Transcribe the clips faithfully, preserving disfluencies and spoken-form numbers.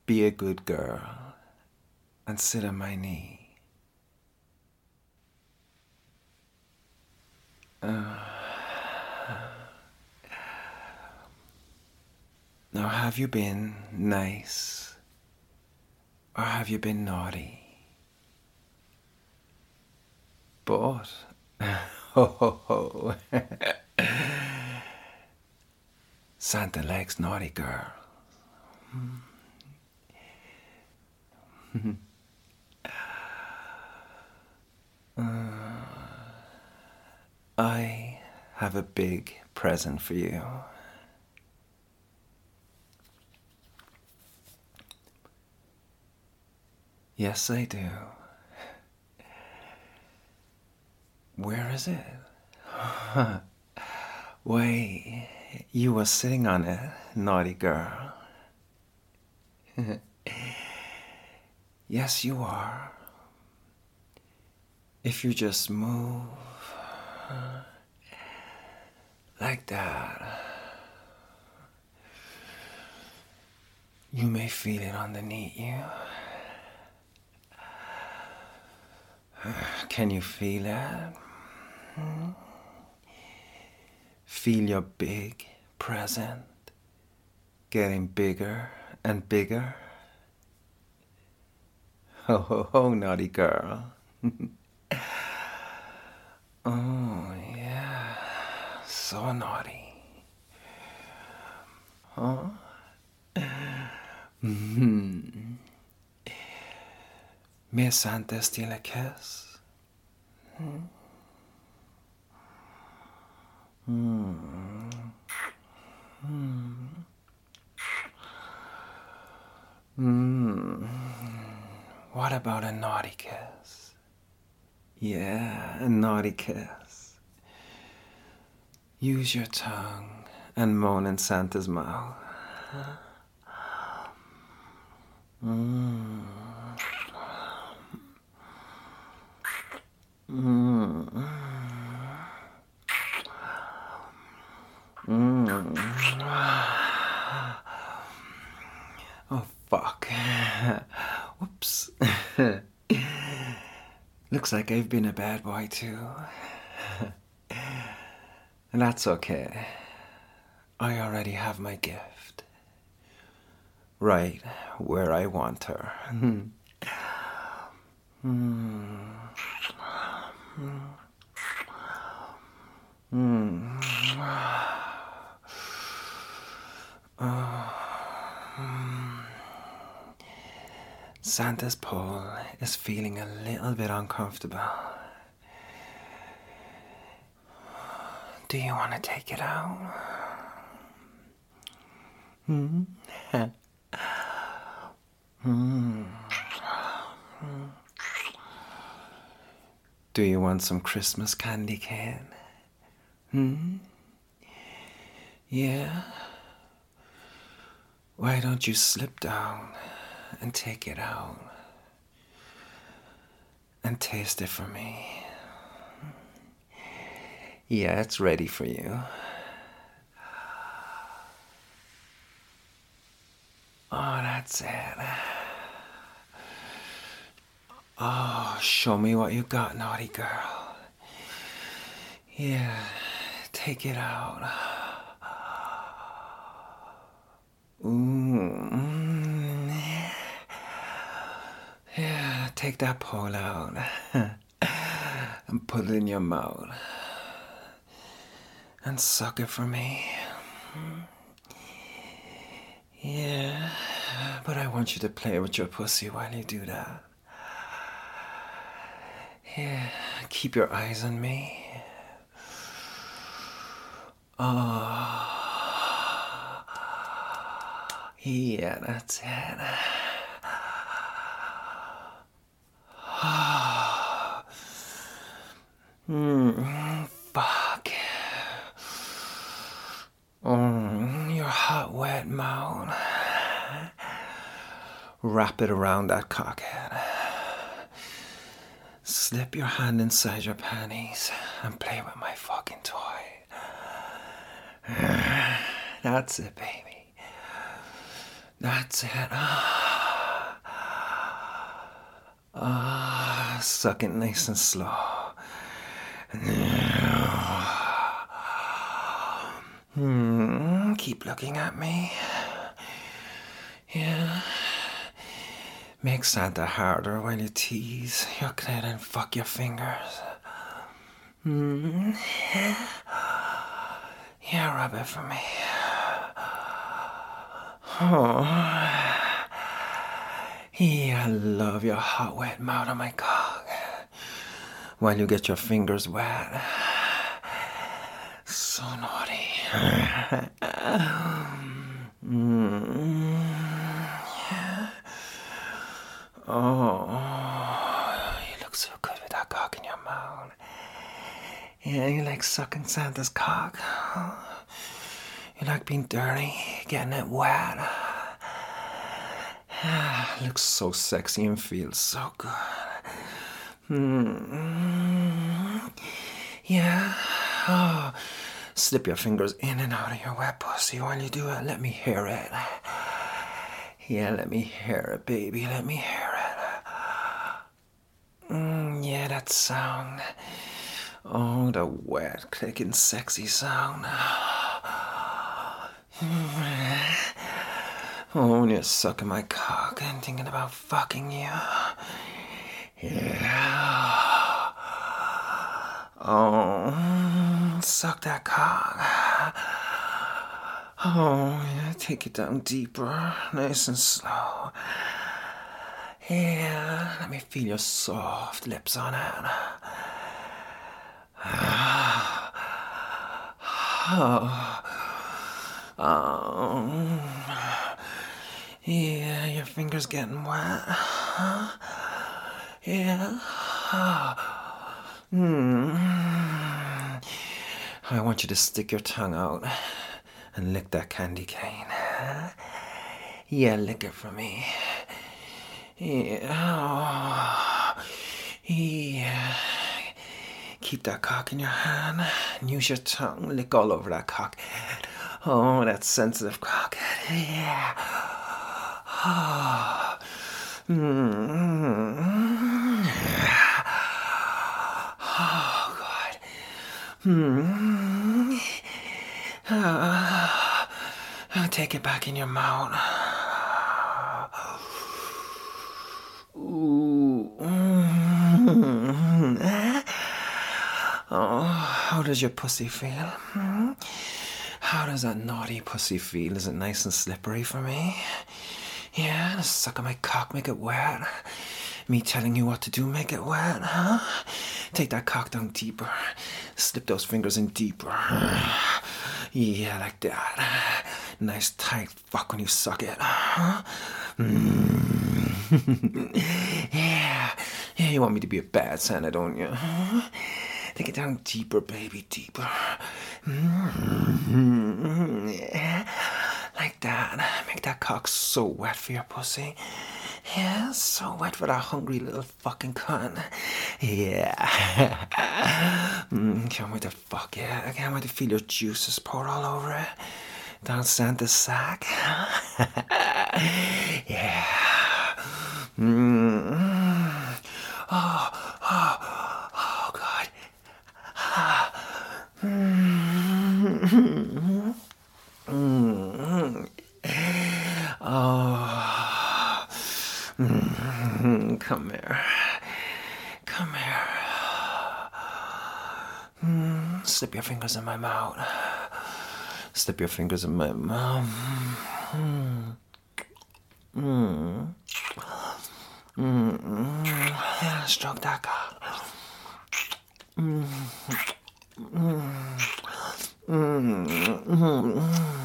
Be a good girl and sit on my knee. Uh, now, have you been nice or have you been naughty? Both. Ho ho ho. Santa likes naughty girls. uh, I have a big present for you. Yes, I do. Where is it? Why, you were sitting on it, naughty girl. Yes, you are. If you just move like that, you may feel it underneath you. Can you feel it? Hmm? Feel your big present getting bigger and bigger. Ho ho ho, naughty girl. Oh yeah, so naughty. Huh? Mm-hmm. May Santa steal a kiss? Hmm? Hmm. Hmm. Hmm. What about a naughty kiss? Yeah, a naughty kiss. Use your tongue and moan in Santa's mouth. Mm. Mm. Mm. Oh, fuck. Whoops. Looks like I've been a bad boy too. And that's okay. I already have my gift. Right where I want her. Mm. Mm. Santa's pole is feeling a little bit uncomfortable. Do you want to take it out? Hmm? Hmm. Do you want some Christmas candy cane? Hmm? Yeah? Why don't you slip down and take it out and taste it for me? Yeah, it's ready for you. Oh, that's it. Oh, show me what you got, naughty girl. Yeah, take it out. Ooh. Yeah, take that pole out and put it in your mouth and suck it for me. Yeah, but I want you to play with your pussy while you do that. Yeah, keep your eyes on me. Oh, yeah, that's it. Mm, fuck. Mm, your hot, wet mouth. Wrap it around that cockhead. Slip your hand inside your panties and play with my fucking toy. That's it, baby. That's it. Ah, suck it nice and slow. Hmm, keep looking at me. Yeah. Make Santa harder while you tease your clit and fuck your fingers. Hmm. Yeah, rub it for me. Oh. Yeah, I love your hot, wet mouth on my cock. While you get your fingers wet. So naughty. Mm, yeah. Oh, you look so good with that cock in your mouth. Yeah, you like sucking Santa's cock. You like being dirty, getting it wet. Looks so sexy and feels so good. Mm. Yeah. Oh. Slip your fingers in and out of your wet pussy while you do it. Let me hear it. Yeah, let me hear it, baby. Let me hear it. Mm, yeah, that sound. Oh, the wet, clicking, sexy sound. Oh, you're sucking my cock and thinking about fucking you. Yeah. Oh, suck that cock. Oh, yeah, take it down deeper, nice and slow. Yeah, let me feel your soft lips on it. Oh. Oh. Yeah, your fingers getting wet. Huh? Yeah. Hmm. I want you to stick your tongue out and lick that candy cane. Yeah, lick it for me. Yeah. Oh. Yeah. Keep that cock in your hand and use your tongue. Lick all over that cock. Oh, that sensitive cock. Yeah. Oh. Mm-hmm. Oh, God. Mm-hmm. Uh, take it back in your mouth. Ooh. Mm-hmm. Oh, how does your pussy feel? Hmm? How does that naughty pussy feel? Is it nice and slippery for me? Yeah, the suck of my cock, make it wet. Me telling you what to do, make it wet, huh? Take that cock down deeper. Slip those fingers in deeper. Yeah, like that. Nice tight fuck when you suck it, huh? Mm. Yeah. Yeah, you want me to be a bad Santa, don't you? Huh? Take it down deeper, baby, deeper. Mm-hmm. Yeah. Like that. Make that cock so wet for your pussy. Yeah, so wet for that hungry little fucking cunt. Yeah. mm, can't wait to fuck it. I can't wait to feel your juices pour all over it. Down Santa's sack. Yeah. Mm. Oh, oh, oh, God. Mm-hmm. Mm-hmm. Oh. Mm-hmm. Come here. Come here. Mm. Slip your fingers in my mouth. Slip your fingers in my mouth. Mm. Mm. Mm. Yeah, stroke that cock. Mm. Mm. Mm. Mm.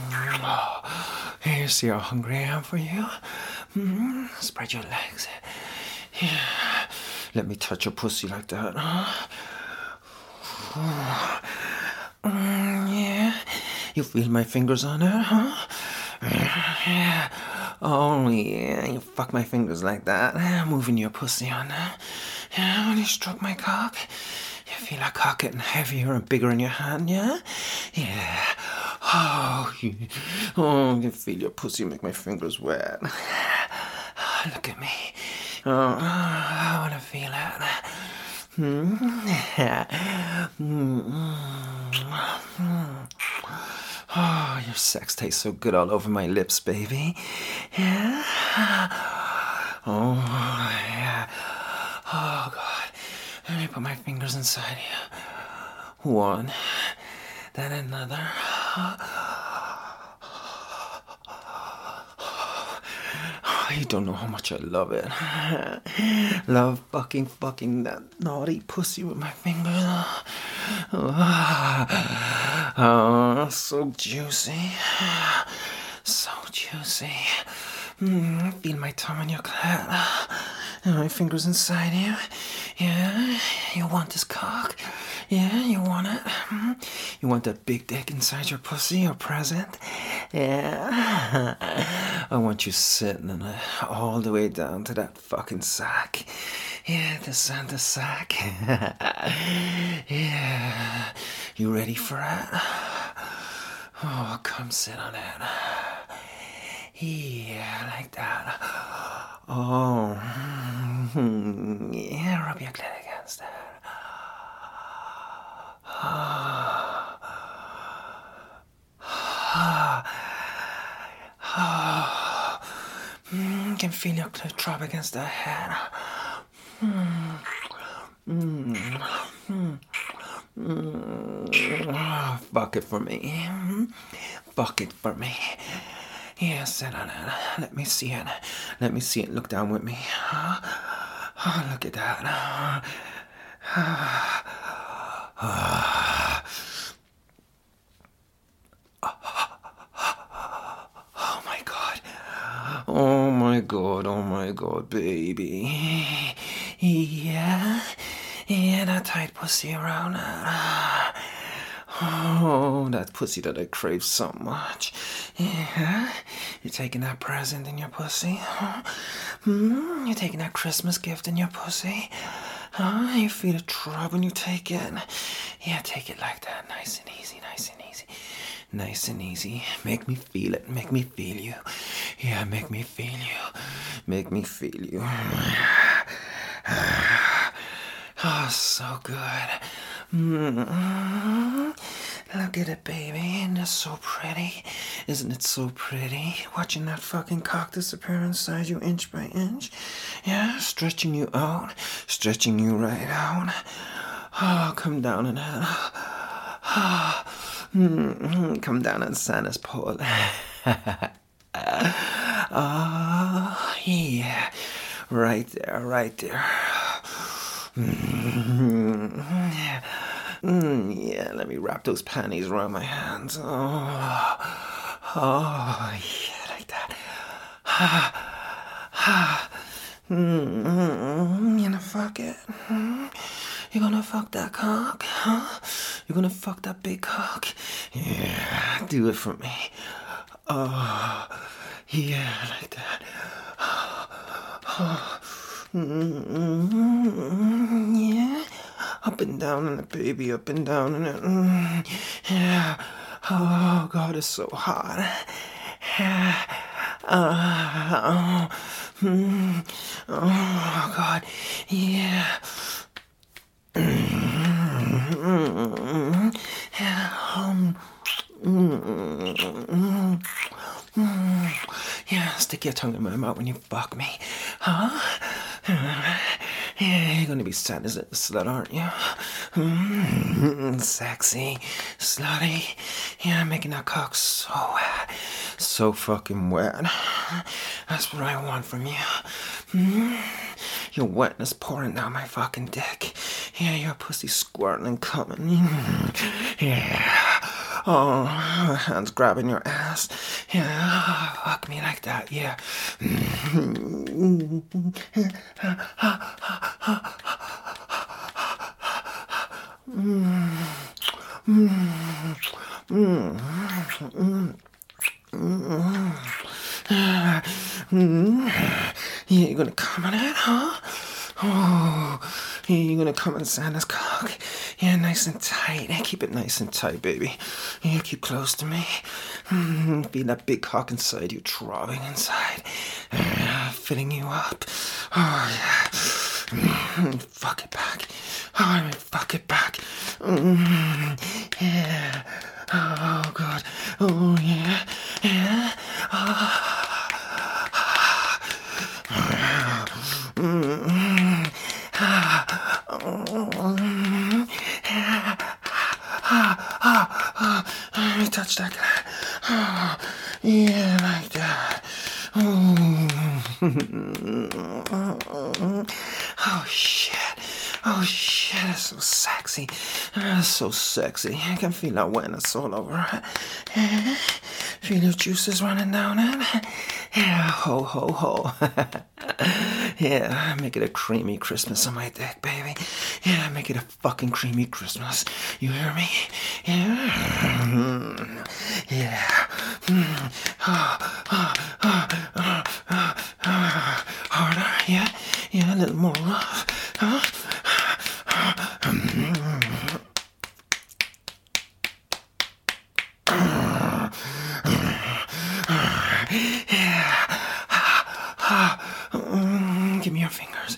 You see how hungry I am for you? Mm. Spread your legs. Yeah. Let me touch your pussy like that. Mm, yeah. You feel my fingers on it, huh? Yeah. Oh, yeah. You fuck my fingers like that. Moving your pussy on that. Yeah, when you stroke my cock, you feel that cock getting heavier and bigger in your hand, yeah? Yeah. Oh, you, oh, you feel your pussy make my fingers wet. Look at me. Oh, I want to feel it. Oh, your sex tastes so good all over my lips, baby. Yeah. Oh, yeah. Oh, God. Let me put my fingers inside you. One, then another. You don't know how much I love it. Love fucking fucking that naughty pussy with my fingers. Oh, so juicy. So juicy. Mm, feel my tongue on your clit. And my fingers inside you. Yeah, you want this cock? Yeah, you want it? You want that big dick inside your pussy, your present? Yeah. I want you sitting in it all the way down to that fucking sack. Yeah, the Santa sack. Yeah. You ready for it? Oh, come sit on it. Yeah, like that. Oh, yeah, rub your clit against it. You can feel your clit drop against the head. Fuck it for me. Fuck it for me. Yeah, sit on it. Let me see it. Let me see it. Look down with me. Oh, look at that. Oh my God. Oh my God. Oh my God, baby. Yeah. Yeah, that tight pussy around it. Oh, that pussy that I crave so much. Yeah, you're taking that present in your pussy. Huh? Mm, you're taking that Christmas gift in your pussy. Huh? You feel it drop when you take it. Yeah, take it like that, nice and easy, nice and easy. Nice and easy. Make me feel it. Make me feel you. Yeah, make me feel you. Make me feel you. Oh, so good. Mm-hmm. Look at it, baby. Isn't it so pretty? Isn't it so pretty? Watching that fucking cock disappear inside you inch by inch. Yeah, stretching you out. Stretching you right out. Oh, come down in it. Oh, mm-hmm. Come down on Santa's pole. Oh, yeah. Right there, right there. Mm, yeah, let me wrap those panties around my hands. Oh, oh yeah, like that. Mm, you gonna fuck it? You gonna fuck that cock? Huh? You gonna fuck that big cock? Yeah, do it for me. Oh, yeah, like that. Oh. Mm-hmm. Yeah, up and down in it, baby, up and down in it. Mm, yeah. Oh God, it's so hot. Yeah. Uh, oh. Mm, oh God, yeah. Mm, yeah. Um, mm, mm, yeah, stick your tongue in my mouth when you fuck me, huh? Yeah, you're gonna be sad as a slut, aren't you? Mm, sexy, slutty. Yeah, making that cock so wet, so fucking wet. That's what I want from you. Mm, your wetness pouring down my fucking dick. Yeah, your pussy squirting and coming. Yeah. Oh, hands grabbing your ass. Yeah, fuck me like that. Yeah. Yeah, you're gonna come on it, huh? Oh, yeah, you're gonna come on Santa's cock. Yeah, nice and tight. Keep it nice and tight, baby. Yeah, keep close to me. Mm, feel that big cock inside you, throbbing inside. Uh, filling you up. Oh, yeah. Fuck it back. Oh, fuck it back. Mm, yeah. Oh, God. Oh, yeah. Yeah. Oh. Mm, ah, oh, yeah. Ah, ah, ah, let me touch that guy. Oh, yeah, like that. Oh, oh shit. Oh shit, that's so sexy. That's so sexy. I can feel that wetness all over it. Feel your juices running down it. Yeah, ho, ho, ho. Yeah, make it a creamy Christmas on my dick, baby. Yeah, make it a fucking creamy Christmas. You hear me? Yeah. Yeah. Harder, yeah? Yeah, a little more love. Huh? Yeah. Give me your fingers.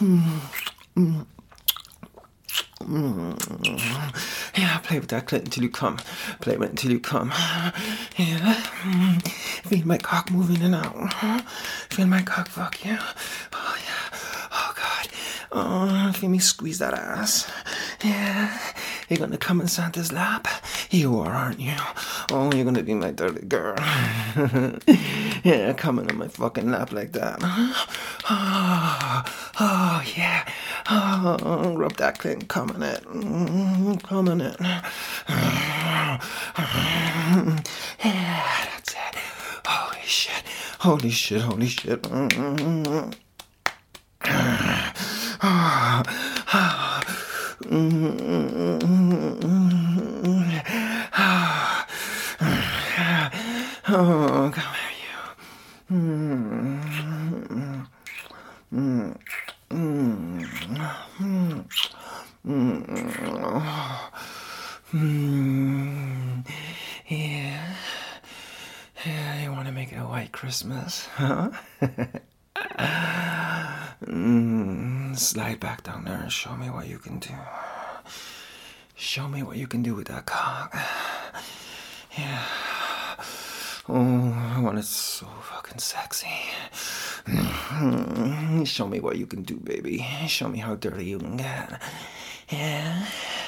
Yeah, play with that clit until you come. Play with it until you come. Yeah. Feel my cock moving in and out. Feel my cock fuck you. Oh, yeah. Oh, God. Oh, feel me squeeze that ass. Yeah. You're gonna come in Santa's lap? You are, aren't you? Oh, you're gonna be my dirty girl. Yeah, coming on my fucking lap like that. Oh, oh yeah. Oh, rub that clit and come on it. Come on it. Yeah, that's it. Holy shit. Holy shit, holy shit. Oh, come here, you. Mm, mm, mm, mm, yeah. Yeah, you want to make it a white Christmas, huh? mm, slide back down there and show me what you can do. Show me what you can do with that cock. Yeah. Oh, I want it so fucking sexy. Show me what you can do, baby. Show me how dirty you can get. Yeah.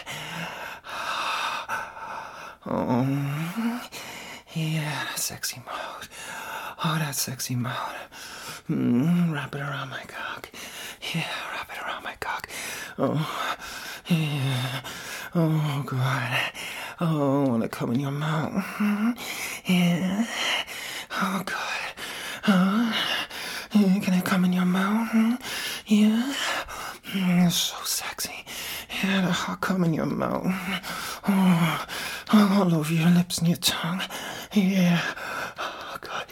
Oh. Yeah, sexy mode. Oh, that sexy mode. Mm, wrap it around my cock. Yeah, wrap it around my cock. Oh, yeah. Oh, God. Oh, I want to come in your mouth. Yeah. Oh, God. Oh, yeah, can I come in your mouth? Yeah. Mm, so sexy. Yeah, the hot come in your mouth. Oh, all over your lips and your tongue. Yeah. Oh, God.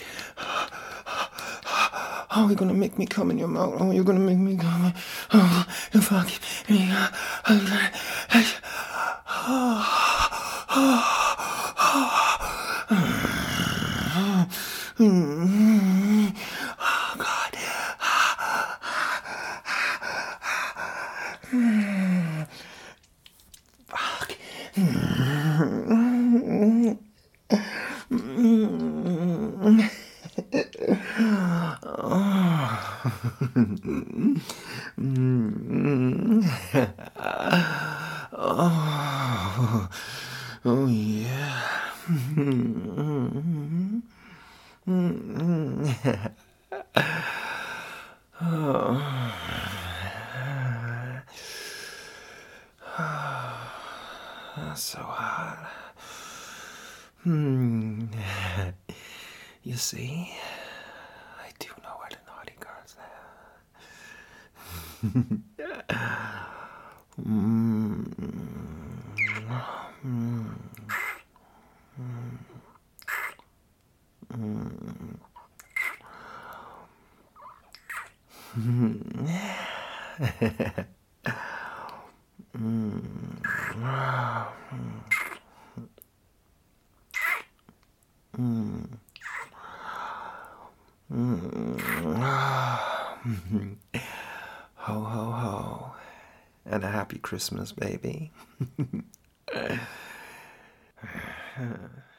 Oh, you're gonna make me come in your mouth. Oh, you're gonna make me come. Oh, you fuck me. Oh, God. Fuck. Oh, oh yeah. Oh, that's so hot. Hmm. You see, I do know where the naughty girls live. mm. Mm. Mm. Ho, ho, ho. And a happy Christmas, baby.